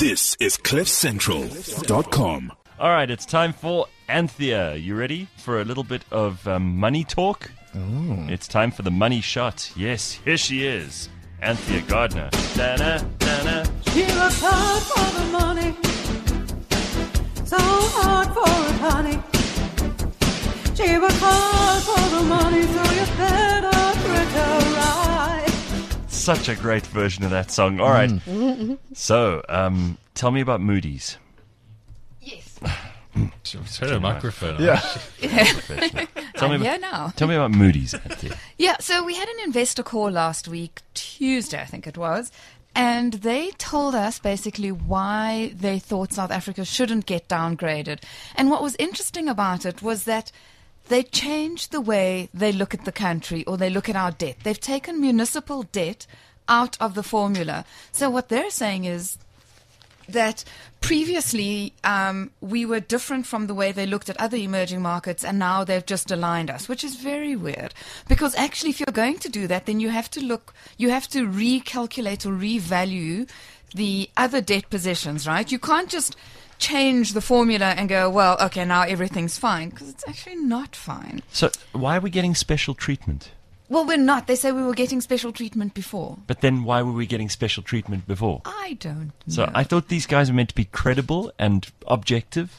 This is CliffCentral.com. All right, it's time for Anthea. You ready for a little bit of money talk? Oh. It's time for the money shot. Yes, here she is, Anthea Gardner. Da-na, da-na. She works hard for the money, so hard for it, honey. She works hard for the money, so you better treat her right. Such a great version of that song. All right. So, tell me about Moody's. Yes. Turn the microphone on. Yeah. Tell me Here now. Tell me about Moody's, Anthea. Yeah, so we had an investor call last week, Tuesday, I think it was, and they told us basically why they thought South Africa shouldn't get downgraded. And what was interesting about it was that they changed the way they look at the country, or they look at our debt. They've taken municipal debt out of the formula. So what they're saying is that previously we were different from the way they looked at other emerging markets, and now they've just aligned us, which is very weird. Because actually, if you're going to do that, then you have to recalculate or revalue the other debt positions, right? You can't just change the formula and go, well, okay, now everything's fine, because it's actually not fine. So, why are we getting special treatment? Well, we're not. They say we were getting special treatment before. But then why were we getting special treatment before? I don't know. So I thought these guys were meant to be credible and objective,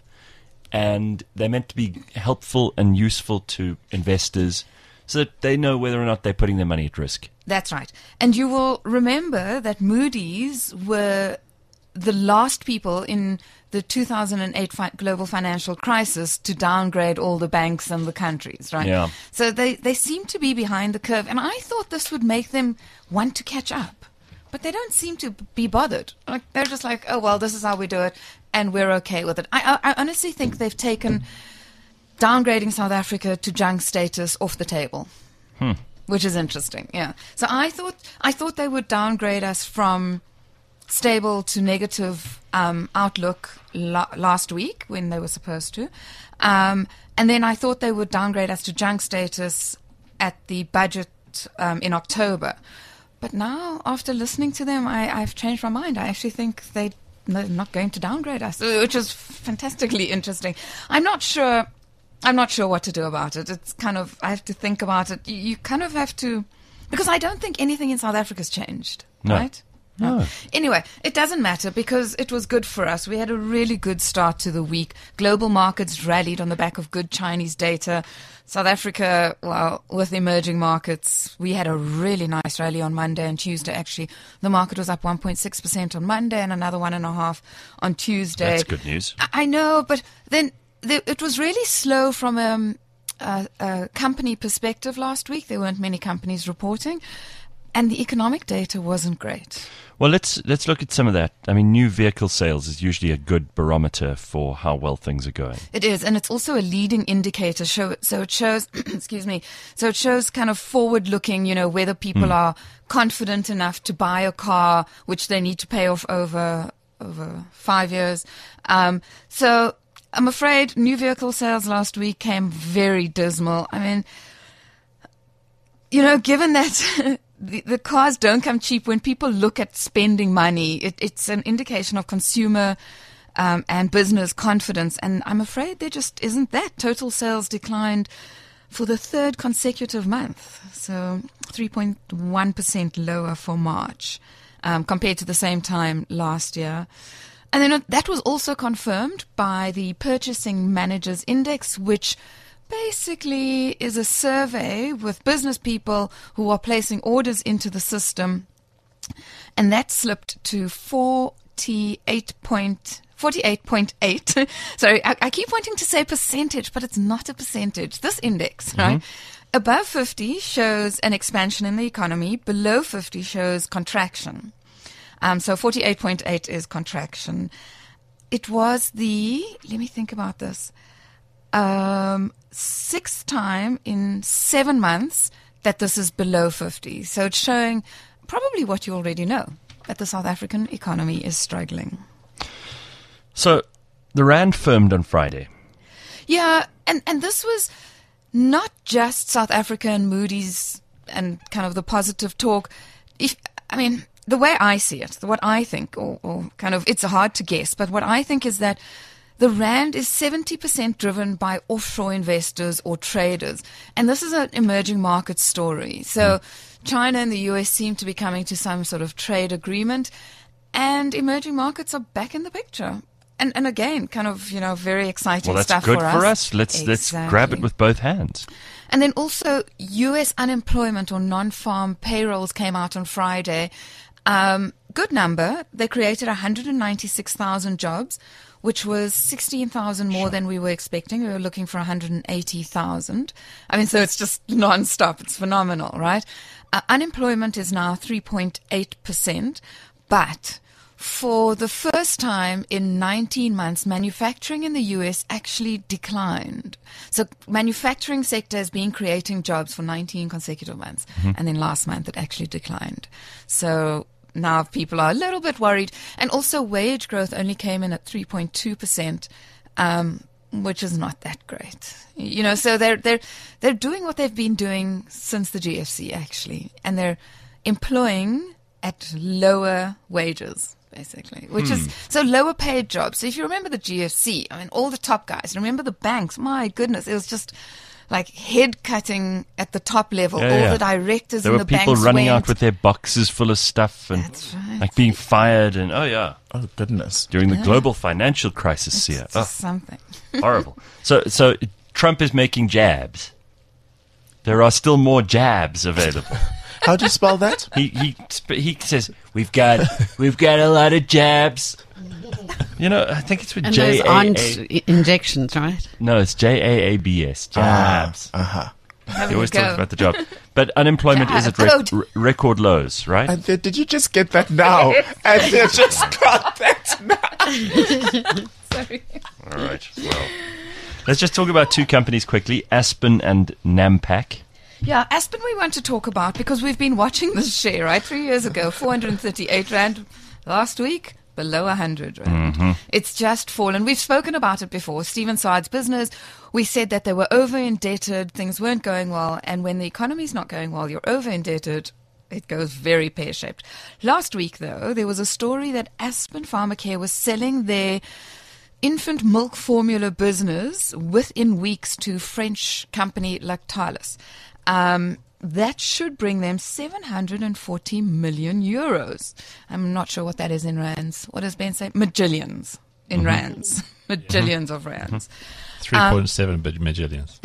and they're meant to be helpful and useful to investors so that they know whether or not they're putting their money at risk. That's right. And you will remember that Moody's were the last people in the 2008 global financial crisis to downgrade all the banks and the countries, right? Yeah. So they seem to be behind the curve. And I thought this would make them want to catch up. But they don't seem to be bothered. Like, they're just like, oh, well, this is how we do it, and we're okay with it. I honestly think they've taken downgrading South Africa to junk status off the table, which is interesting, yeah. So I thought they would downgrade us from stable to negative outlook last week when they were supposed to. And then I thought they would downgrade us to junk status at the budget in October. But now, after listening to them, I've changed my mind. I actually think they're not going to downgrade us, which is fantastically interesting. I'm not sure what to do about it. It's kind of, I have to think about it. You kind of have to, because I don't think anything in South Africa's changed, right? No. Anyway, it doesn't matter because it was good for us. We had a really good start to the week. Global markets rallied on the back of good Chinese data. South Africa, well, with emerging markets, we had a really nice rally on Monday and Tuesday, actually. The market was up 1.6% on Monday and another 1.5% on Tuesday. That's good news. I know, but then it was really slow from a company perspective last week. There weren't many companies reporting. And the economic data wasn't great. Well, let's look at some of that. I mean, new vehicle sales is usually a good barometer for how well things are going. It is, and it's also a leading indicator. So it shows, excuse me, so it shows kind of forward-looking, whether people are confident enough to buy a car, which they need to pay off over 5 years. So I'm afraid new vehicle sales last week came very dismal. I mean, given that the cars don't come cheap, when people look at spending money, it's an indication of consumer and business confidence. And I'm afraid there just isn't that. Total sales declined for the third consecutive month. So 3.1% lower for March compared to the same time last year. And then that was also confirmed by the Purchasing Managers Index, which basically is a survey with business people who are placing orders into the system, and that slipped to 48.8. Sorry, I keep wanting to say percentage, but it's not a percentage. This index, right? Above 50 shows an expansion in the economy. Below 50 shows contraction. So 48.8 is contraction. It was let me think about this, sixth time in 7 months that this is below 50. So it's showing probably what you already know, that the South African economy is struggling. So the Rand firmed on Friday. Yeah, and this was not just South Africa and Moody's and kind of the positive talk. the way I see it, what I think, or kind of, it's hard to guess, but what I think is that the rand is 70% driven by offshore investors or traders. And this is an emerging market story. So China and the US seem to be coming to some sort of trade agreement, and emerging markets are back in the picture. And again, kind of, very exciting Well, that's stuff good for us. Let's grab it with both hands. And then also, US unemployment or non-farm payrolls came out on Friday. Good number. They created 196,000 jobs, which was 16,000 more than we were expecting. We were looking for 180,000. I mean, so it's just nonstop. It's phenomenal, right? Unemployment is now 3.8%, but for the first time in 19 months, manufacturing in the US actually declined. So manufacturing sector has been creating jobs for 19 consecutive months. And then last month it actually declined. So now people are a little bit worried. And also wage growth only came in at 3.2%, which is not that great. So they're doing what they've been doing since the GFC, actually. And they're employing at lower wages, basically, which is so lower paid jobs. So if you remember the GFC, I mean, all the top guys, remember the banks, my goodness, it was just like head cutting at the top level. The directors there in were the banks people running went. out with their boxes full of stuff and That's right. like being fired and Oh, goodness. during the global financial crisis here. It's just something. Horrible. So Trump is making jabs. There are still more jabs available. How do you spell that? He says we've got a lot of jabs. I think it's with And J those A aren't A. injections, right? No, it's JAABS. Jabs. Having You always a go. talk about the job, but unemployment is at Jab. record lows, right? And did you just get that now? And they just got that now. Sorry. All right. Well, let's just talk about two companies quickly: Aspen and Nampak. Yeah, Aspen we want to talk about because we've been watching this share, right? 3 years ago, 438 Rand. Last week, below 100 Rand. It's just fallen. We've spoken about it before. Stephen Saad's business, we said that they were over-indebted, things weren't going well, and when the economy's not going well, you're over-indebted, it goes very pear-shaped. Last week, though, there was a story that Aspen Pharmacare was selling their infant milk formula business within weeks to French company Lactalis. That should bring them 740 million euros. I'm not sure what that is in rands. What does Ben say? Majillions in rands. Majillions of rands. 3.7 majillions.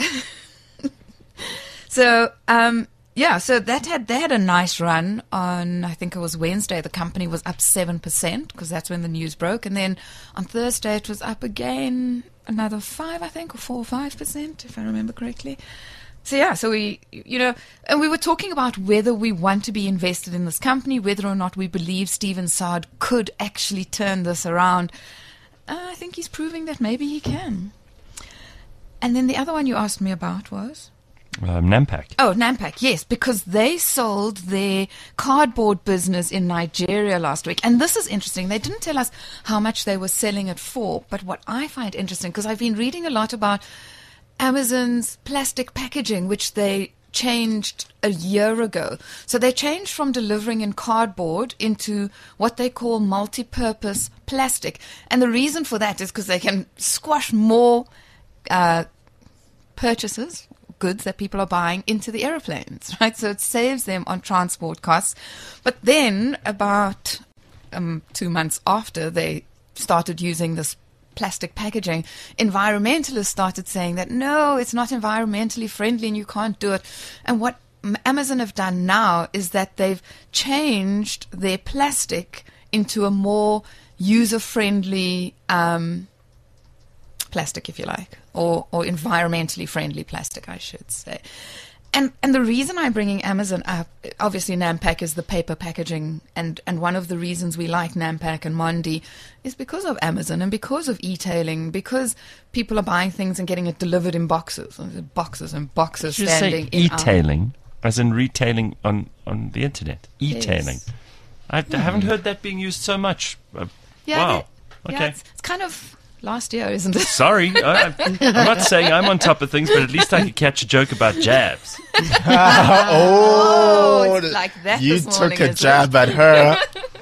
So, so they had a nice run on, I think it was Wednesday. The company was up 7% because that's when the news broke. And then on Thursday it was up again another 5, I think, or 4 or 5%, if I remember correctly. So we, and we were talking about whether we want to be invested in this company, whether or not we believe Stephen Saad could actually turn this around. I think he's proving that maybe he can. And then the other one you asked me about was? Nampak. Oh, Nampak, yes, because they sold their cardboard business in Nigeria last week. And this is interesting. They didn't tell us how much they were selling it for. But what I find interesting, because I've been reading a lot about Amazon's plastic packaging, which they changed a year ago. So they changed from delivering in cardboard into what they call multi-purpose plastic. And the reason for that is because they can squash more purchases, goods that people are buying, into the aeroplanes, right? So it saves them on transport costs. But then about 2 months after they started using this plastic packaging, environmentalists started saying that no, it's not environmentally friendly and you can't do it. And what Amazon have done now is that they've changed their plastic into a more user-friendly plastic, if you like, or environmentally friendly plastic, I should say. And the reason I'm bringing Amazon up, obviously Nampak is the paper packaging, and one of the reasons we like Nampak and Mondi is because of Amazon and because of e-tailing, because people are buying things and getting it delivered in boxes and boxes Did you standing say in e-tailing, as in retailing on the internet? E-tailing. Yes. I haven't heard that being used so much. Yeah, Wow. yeah, Okay. it's kind of last year, isn't it? Sorry, I'm not saying I'm on top of things, but at least I could catch a joke about jabs. Oh, it's like that You this morning, took a is it? jab at her.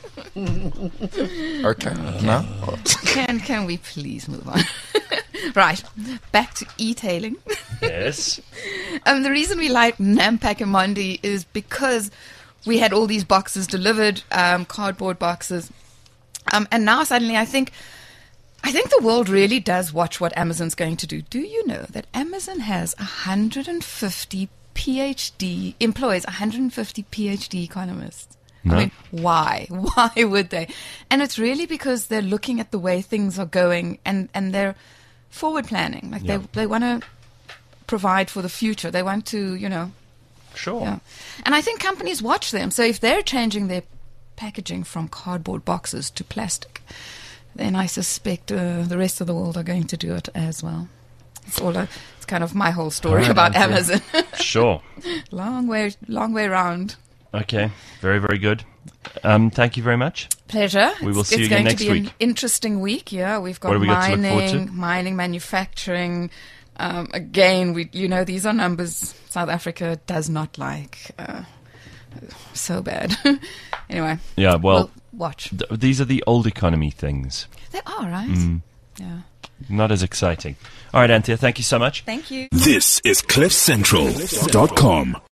Okay. No? Can we please move on? Right, back to e-tailing. Yes. The reason we like Nampak and Mondi is because we had all these boxes delivered, cardboard boxes, and now suddenly I think the world really does watch what Amazon's going to do. Do you know that Amazon has 150 PhD employees, 150 PhD economists? No. I mean, why? Why would they? And it's really because they're looking at the way things are going and they're forward planning. Like Yeah. they want to provide for the future. They want to, Sure. yeah. And I think companies watch them. So if they're changing their packaging from cardboard boxes to plastic, then I suspect the rest of the world are going to do it as well. It's kind of my whole story All right, about Anthea. Amazon. Sure. long way round. Okay. Very, very good. Thank you very much. Pleasure. We will see you It's again going next to be week. an interesting week. Yeah, we've got What have we got to look forward to? mining, manufacturing. Again, these are numbers South Africa does not like. So bad. Anyway. Yeah, well, we'll watch. these are the old economy things. They are, right? Mm. Yeah. Not as exciting. All right, Anthea, thank you so much. Thank you. This is CliffCentral.com.